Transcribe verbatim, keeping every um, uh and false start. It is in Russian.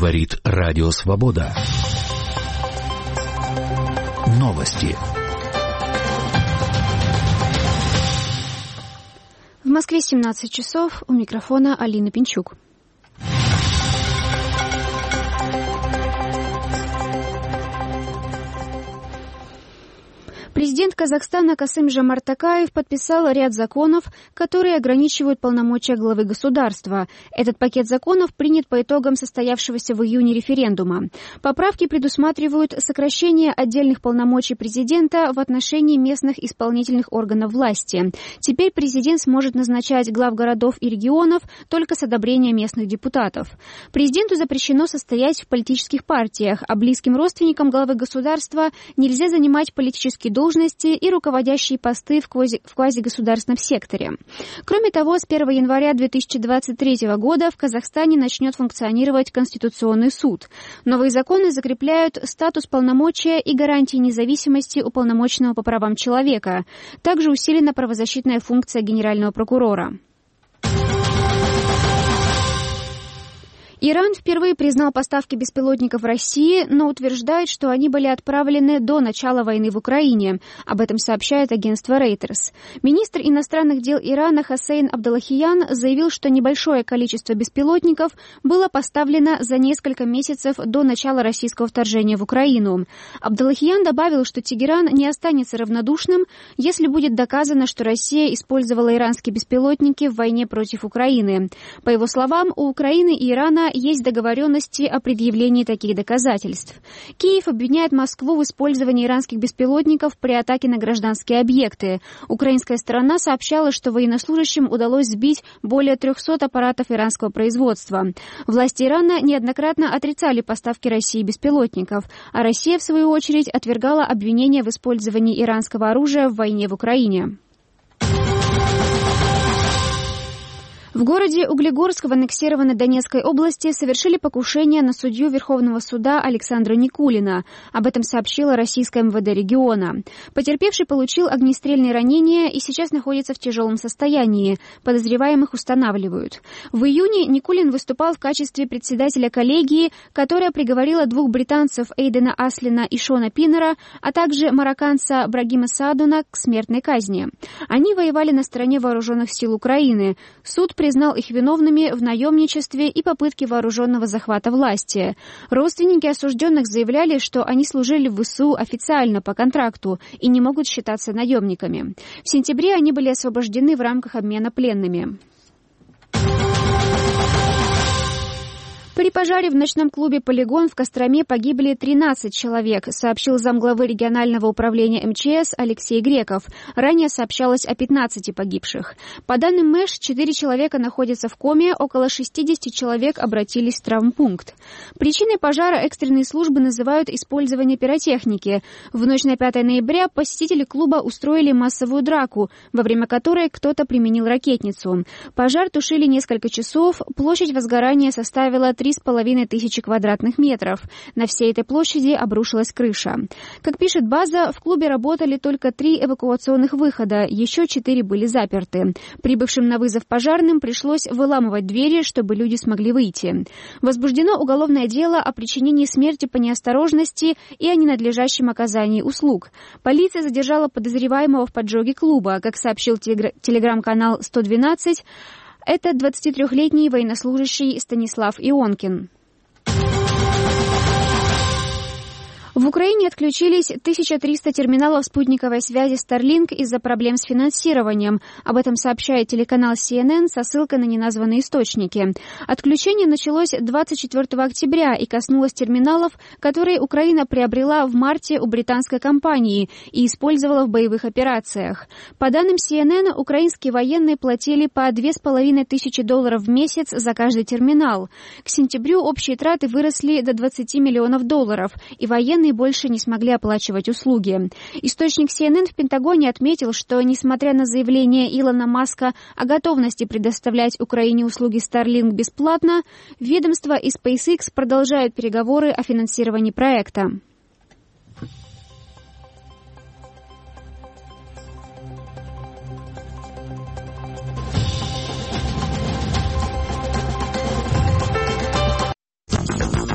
Говорит Радио Свобода. Новости. В Москве семнадцать часов. У микрофона Алина Пинчук. Президент Казахстана Касым-Жомарт Токаев подписал ряд законов, которые ограничивают полномочия главы государства. Этот пакет законов принят по итогам состоявшегося в июне референдума. Поправки предусматривают сокращение отдельных полномочий президента в отношении местных исполнительных органов власти. Теперь президент сможет назначать глав городов и регионов только с одобрения местных депутатов. Президенту запрещено состоять в политических партиях, а близким родственникам главы государства нельзя занимать политические должности и руководящие посты в, квази, в квазигосударственном секторе. Кроме того, с первого января две тысячи двадцать третьего года в Казахстане начнет функционировать Конституционный суд. Новые законы закрепляют статус полномочия и гарантии независимости уполномоченного по правам человека. Также усилена правозащитная функция генерального прокурора. Иран впервые признал поставки беспилотников в России, но утверждает, что они были отправлены до начала войны в Украине. Об этом сообщает агентство Reuters. Министр иностранных дел Ирана Хосейн Абдаллахиян заявил, что небольшое количество беспилотников было поставлено за несколько месяцев до начала российского вторжения в Украину. Абдаллахиян добавил, что Тегеран не останется равнодушным, если будет доказано, что Россия использовала иранские беспилотники в войне против Украины. По его словам, у Украины и Ирана есть договоренности о предъявлении таких доказательств. Киев обвиняет Москву в использовании иранских беспилотников при атаке на гражданские объекты. Украинская сторона сообщала, что военнослужащим удалось сбить более трехсот аппаратов иранского производства. Власти Ирана неоднократно отрицали поставки России беспилотников, а Россия, в свою очередь, отвергала обвинения в использовании иранского оружия в войне в Украине. В городе Углегорск в аннексированной Донецкой области совершили покушение на судью Верховного суда Александра Никулина. Об этом сообщила российская эм вэ дэ региона. Потерпевший получил огнестрельные ранения и сейчас находится в тяжелом состоянии. Подозреваемых устанавливают. В июне Никулин выступал в качестве председателя коллегии, которая приговорила двух британцев Эйдена Аслина и Шона Пиннера, а также марокканца Брагима Саадуна к смертной казни. Они воевали на стороне вооруженных сил Украины. Суд признал их виновными в наемничестве и попытке вооруженного захвата власти. Родственники осужденных заявляли, что они служили в вэ эс у официально по контракту и не могут считаться наемниками. В сентябре они были освобождены в рамках обмена пленными. При пожаре в ночном клубе «Полигон» в Костроме погибли тринадцать человек, сообщил замглавы регионального управления эм че эс Алексей Греков. Ранее сообщалось о пятнадцати погибших. По данным МЭШ, четыре человека находятся в коме, около шестидесяти человек обратились в травмпункт. Причиной пожара экстренные службы называют использование пиротехники. В ночь на пятое ноября посетители клуба устроили массовую драку, во время которой кто-то применил ракетницу. Пожар тушили несколько часов, площадь возгорания составила три с половиной тысячи квадратных метров. На всей этой площади обрушилась крыша. Как пишет база, в клубе работали только три эвакуационных выхода, еще четыре были заперты. Прибывшим на вызов пожарным пришлось выламывать двери, чтобы люди смогли выйти. Возбуждено уголовное дело о причинении смерти по неосторожности и о ненадлежащем оказании услуг. Полиция задержала подозреваемого в поджоге клуба, как сообщил телеграм-канал сто двенадцать. Это двадцатитрёхлетний военнослужащий Станислав Ионкин. В Украине отключились тысяча триста терминалов спутниковой связи Starlink из-за проблем с финансированием. Об этом сообщает телеканал си эн эн со ссылкой на неназванные источники. Отключение началось двадцать четвёртого октября и коснулось терминалов, которые Украина приобрела в марте у британской компании и использовала в боевых операциях. По данным си эн эн, украинские военные платили по две с половиной тысячи долларов в месяц за каждый терминал. К сентябрю общие траты выросли до двадцати миллионов долларов, и военные больше не смогли оплачивать услуги. Источник си эн эн в Пентагоне отметил, что, несмотря на заявление Илона Маска о готовности предоставлять Украине услуги Starlink бесплатно, ведомство и SpaceX продолжают переговоры о финансировании проекта.